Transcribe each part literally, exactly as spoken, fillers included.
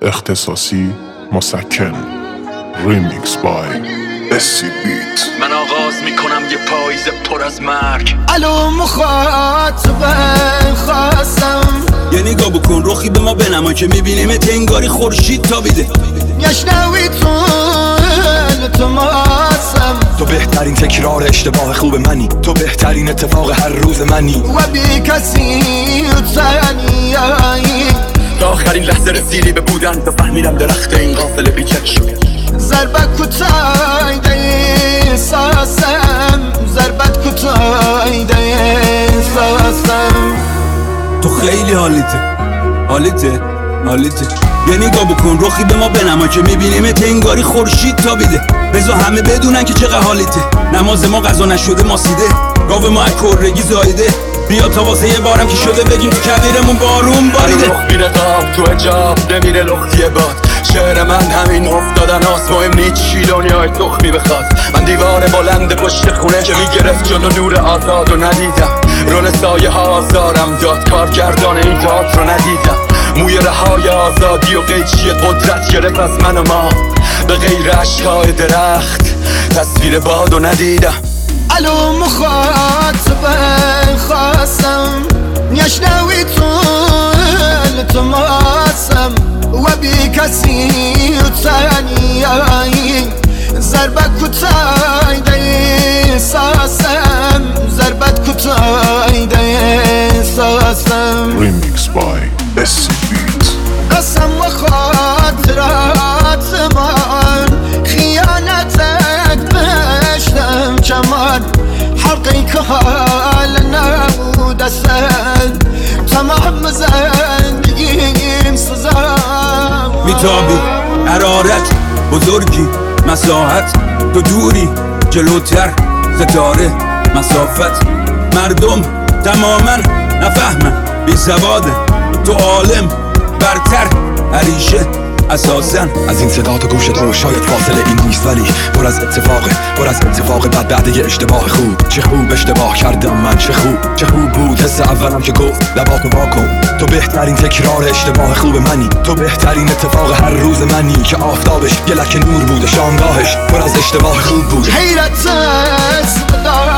اختصاصی مسکن. ریمیکس بای اسی بیت. من آغاز میکنم یه پاییز پر از مرگ. الو مخاطبه خواستم یه نگاه بکن رخی به ما بنما که میبینیم تنگاری خورشید تابیده. یشنوی تو التماسم، تو بهترین تکرار اشتباه خوب منی، تو بهترین اتفاق هر روز منی و بی کسی تنیایی. تا آخرین لحظه رسیدی به بودن، تا فهمیدم درخت این قافله بیچک شد. ضربت کتایده احساسم، ضربت کتایده احساسم. تو خیلی حالیته حالیته حالیته یه نگاه بکن رخی به ما بنما که میبینیم تنگاری خورشید تابیده. بذار همه بدونن که چقدر حالیته. نماز ما قضا نشده ماسیده، گاو ما کرگی زایده. بیا تا واسه یه بارم که شده بگیم تو کبیرمون بارون باریده. رخ میره قاب تو اجاب نمیره لختی باد. شعر من همین افتادن هاست، مهم نیست چی دنیای تخمی بخواد. من دیوار بلند پشت خونه که میگرفت جلو نور آزاد و ندیدم. رول سایه ها آزارم داد، کارگردان این تئاتر رو ندیدم. موی رهای آزادی و قیچی قدرت گرفت از من و ما، به غیر عشقای درخت تصویر باد و ندیدم. الو مخاطبه خواستم یشنوی تو التماسم و بی کسی تنیایی. ضربت کتایده احساسم، ضربت کتایده احساسم. ریمیکس بای اسی بیت. قسم و خاطرات من، خیانتت بشتم کمان. حلقی که حال نبود اصلا، تمام زندگیم سزا. میتابی حرارت بزرگی مساحت، تو دوری جلوتر ستاره مسافت. مردم تماما نفهمن بی سواده، تو عالم برتر عریشه اساساً. از این صدا تو گوشت رو شاید فاصله این نیست، ولی پر از اتفاقه، پر از اتفاق بعد بعد یه اشتباه خوب. چه خوب اشتباه کردم من، چه خوب چه خوب بود حس اولم که گفت لباتو واکن. تو بهترین تکرار اشتباه خوب منی، تو بهترین اتفاق هر روز منی که آفتابش یه لکه نور بوده، شامگاهش پر از اشتباه خوب بود. حیرت است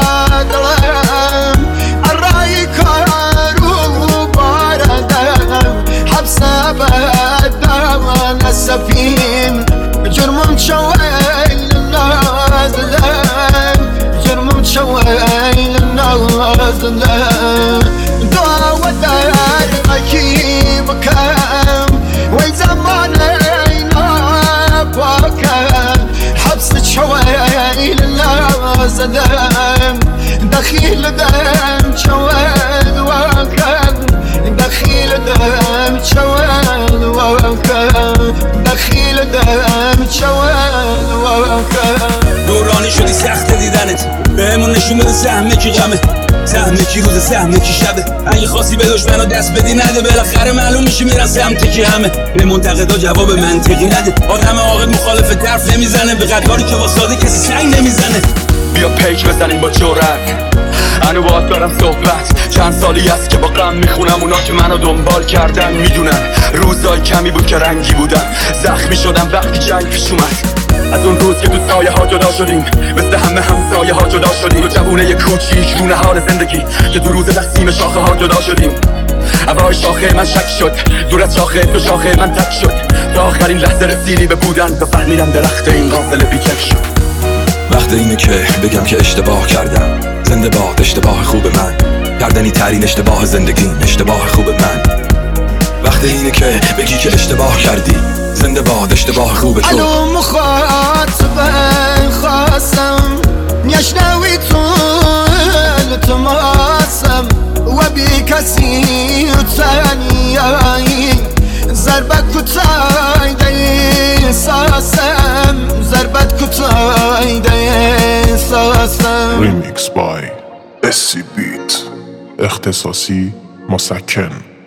دارم الرای کارو باردم، حبس بدم نسفیم. جرمم شویل نازلم، جرمم شویل نازلم. دعوة دار مكي بكم وين زمانينا باكم. حبس شويل نازلم، دخيل دم شويل واكم. دخيل دم شويل واكم، دخيل دم شويل واكم. دورانی شدی سخت دیدنت، بهمون نشون بده سهمه کی غمه، سهمه کی روز سهمه کی شبه. اگه خواستی به دشمنا دست بدی نده، بالاخره معلوم میشه میرن سمت کی همه. به منتقدا جواب منطقی نده، آدم عاقل مخالف طرف نمیزنه، به قطاری که واساده کسی سنگ نمیزنه. بیا پیک بزنیم با جرأت، انو باید دارم صحبت. چند سالی است که با غم میخونم، اونا که منو دنبال کردن میدونن. روزای کمی بود که رنگی بودم، زخمی شدم وقتی جنگ پیش اومد. از اون روز که تو سایه ها جدا شدیم، مثل همه همسایه ها جدا شدیم. تو جوونه کوچیک رو نهار زندگی که تو روز تقسیم شاخه ها جدا شدیم. هوای شاخه من شک شد، دور از شاخه تو شاخه من تک شد. تا آخرین لحظه رسیدی به بودن، تا فهمیدم درخت این قافله بیچک شد. وقت اینه که بگم که اشتباه کردم، زنده باد اشتباه خوب من. کردنی ترین اشتباه زندگی، اشتباه خوب من. وقت اینه که بگی که اشتباه کردی، زنده باد اشتباه خوب تو. الو مخاطبه خواستم یشنوی تو التماسم و بی کسی تنیایی. ضربت کتایده احساسم، ضربت کتایده احساسم. ریمیکس بای اسی بیت. اختصاصی مسکن.